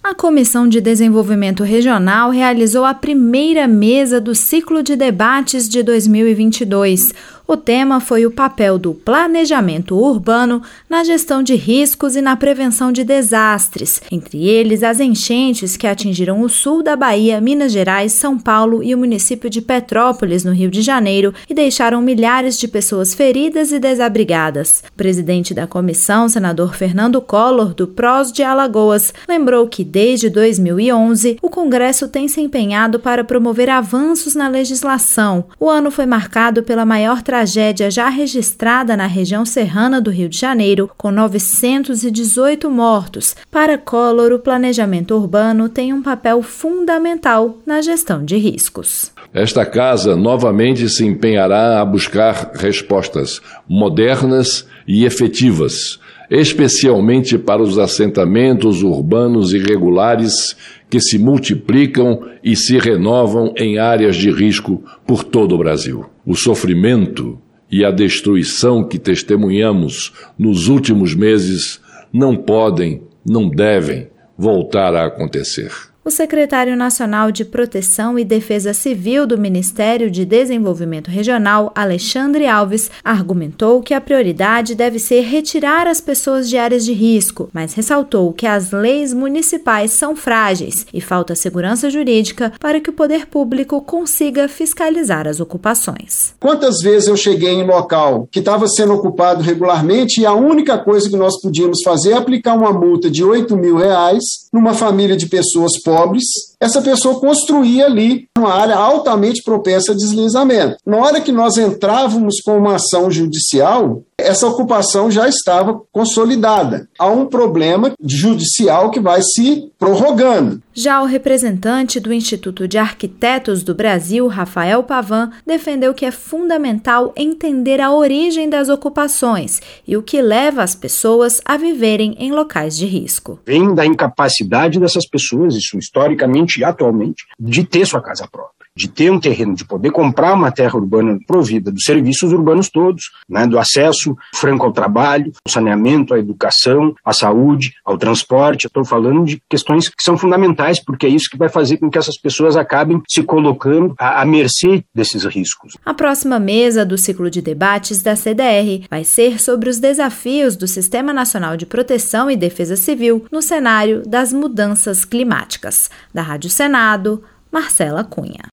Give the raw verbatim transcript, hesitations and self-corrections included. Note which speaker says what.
Speaker 1: A Comissão de Desenvolvimento Regional realizou a primeira mesa do ciclo de debates de dois mil e vinte e dois. O tema foi o papel do planejamento urbano na gestão de riscos e na prevenção de desastres, entre eles as enchentes que atingiram o sul da Bahia, Minas Gerais, São Paulo e o município de Petrópolis, no Rio de Janeiro, e deixaram milhares de pessoas feridas e desabrigadas. O presidente da comissão, senador Fernando Collor, do P R O S de Alagoas, lembrou que desde dois mil e onze o Congresso tem se empenhado para promover avanços na legislação. O ano foi marcado pela maior tragédia tragédia já registrada na região serrana do Rio de Janeiro, com novecentos e dezoito mortos. Para Collor, o planejamento urbano tem um papel fundamental na gestão de riscos.
Speaker 2: Esta casa novamente se empenhará a buscar respostas modernas e efetivas, especialmente para os assentamentos urbanos irregulares que se multiplicam e se renovam em áreas de risco por todo o Brasil. O sofrimento e a destruição que testemunhamos nos últimos meses não podem, não devem voltar a acontecer.
Speaker 1: O secretário nacional de Proteção e Defesa Civil do Ministério de Desenvolvimento Regional, Alexandre Alves, argumentou que a prioridade deve ser retirar as pessoas de áreas de risco, mas ressaltou que as leis municipais são frágeis e falta segurança jurídica para que o poder público consiga fiscalizar as ocupações.
Speaker 3: Quantas vezes eu cheguei em local que estava sendo ocupado regularmente e a única coisa que nós podíamos fazer é aplicar uma multa de oito mil reais numa família de pessoas pobres, essa pessoa construía ali uma área altamente propensa a deslizamento. Na hora que nós entrávamos com uma ação judicial, essa ocupação já estava consolidada. Há um problema judicial que vai se prorrogando.
Speaker 1: Já o representante do Instituto de Arquitetos do Brasil, Rafael Pavan, defendeu que é fundamental entender a origem das ocupações e o que leva as pessoas a viverem em locais de risco.
Speaker 4: Vem da incapacidade dessas pessoas, isso historicamente e atualmente, de ter sua casa própria, de ter um terreno, de poder comprar uma terra urbana provida dos serviços urbanos todos, né, do acesso franco ao trabalho, ao saneamento, à educação, à saúde, ao transporte. Estou falando de questões que são fundamentais, porque é isso que vai fazer com que essas pessoas acabem se colocando à, à mercê desses riscos.
Speaker 1: A próxima mesa do ciclo de debates da C D R vai ser sobre os desafios do Sistema Nacional de Proteção e Defesa Civil no cenário das mudanças climáticas. Da Rádio Senado, Marcela Cunha.